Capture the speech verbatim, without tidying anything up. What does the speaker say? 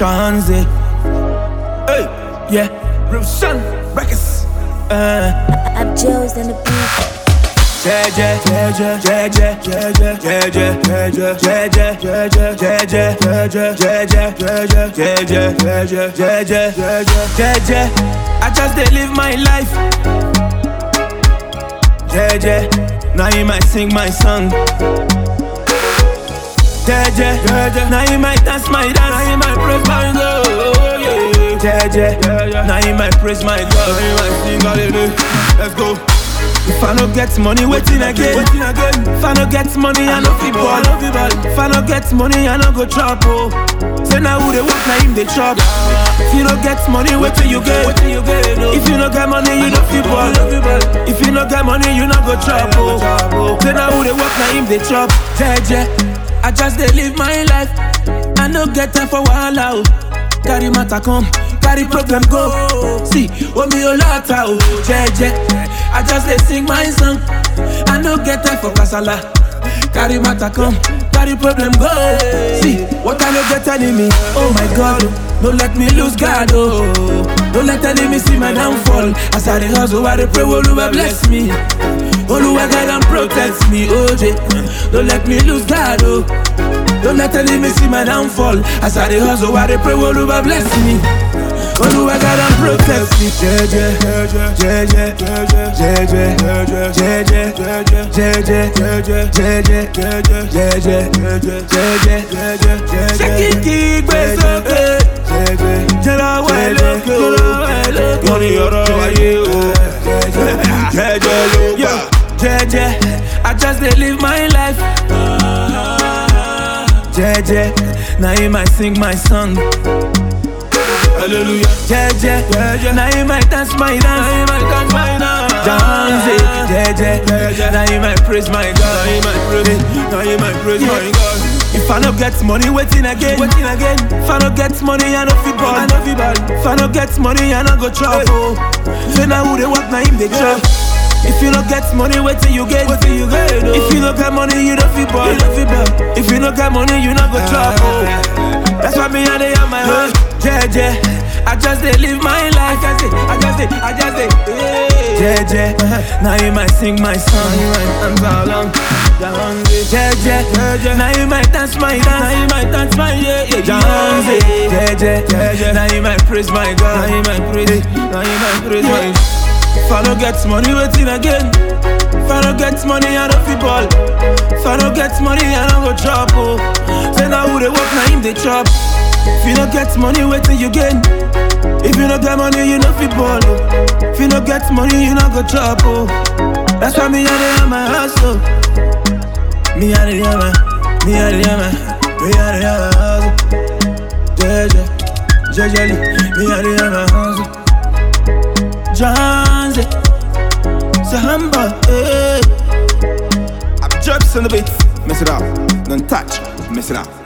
Chanze. Hey, yeah, Roshan, Records. Uh, I'm Joe's on the beat. Jeje, jeje, jeje, jeje, jeje, jeje, jeje, jeje, jeje, jeje, jeje, jeje, jeje, jeje, jeje, jeje. I just dey live my life. Jeje, now you might sing my song. Jeje, jeje, now you might dance my dance. Now you might praise my God. Jeje, now you might praise my God. Now you might sing hallelujah. Let's go. If I no get money, waiting again. Waiting again. If I no get money, I no fit ball. If I no get money, I no go chop. Oh, say now who they work, now him they chop. If you no get money, wait till you get. If you no get money, you no fit ball. If you no get money, you no go chop. Oh, say now who they work, now him they chop. Jeje, I just dey live my life. I no get time for wahala. Carry matter come, carry problem go. See, oh me a lot oh, jeje. I just dey sing my song. I no get time for kasala. Carry matter come, carry problem go. See, what I no get enemy. Oh my God, don't let me lose God. Oh, don't let enemy see my downfall. As I dey hustle, I dey pray, Oluwa bless me. Oluwa guide and protect me. Oh, J, don't let me lose God. Oh, don't let enemy see my downfall. As I dey hustle, I dey pray, Oluwa bless me. Oluwa guide and protect me. Jeje, jeje, jeje, jeje, jeje, jeje, jeje, jeje, jeje, jeje, jeje, jeje, jeje. Shake it, sókè. Jẹ́ra wẹ̀ lókè o. Money ọ̀rọ̀ ayé o. Jeje ló gbà. Jeje, I just dey live my life. Jeje, now you might sing my song. Hallelujah. Jeje, jeje, now you might dance my dance. Now you might dance my dance. Dance, jeje, jeje, now you might praise my God. Now you might praise, now you might praise my God. If I no get money, waiting again, waiting again. If I no get money, I no fit ball, I no fit ball. If I no get money, I no go chop. Oh, say now who they work, now him they chop. If you no get money, wait till you get. Wait till you get. Oh. If you no get money, you don't fit ball. You don't fit ball. If you no get money, you no go chop. Oh, that's why me and they have my heart. Jeje, I just dey live my life. I just dey, I just dey, I just dey. Jeje, now you might sing my song. You might dance along. Jeje, now you might dance my dance. Now you might dance my yeah yeah. Jeje, now you might praise my God. Now you might praise, now you might praise my. If I don't get money, waiting again. If I don't get money, I don't fit ball. If I don't get money, I don't go chop. Oh, say now who they work, now him they chop. If you don't get money, wait till you get. If you don't get money, you don't fit ball. Oh, if you don't get money, you don't go chop. Oh, that's why me and they have my hustle. Me and they have my, me and they have my, me and they have my hustle. Jeje, jeje, me and they have my hustle. Janze, Sahamba, eh. I'm drops on the beat, mess it up, don't touch, mess it up.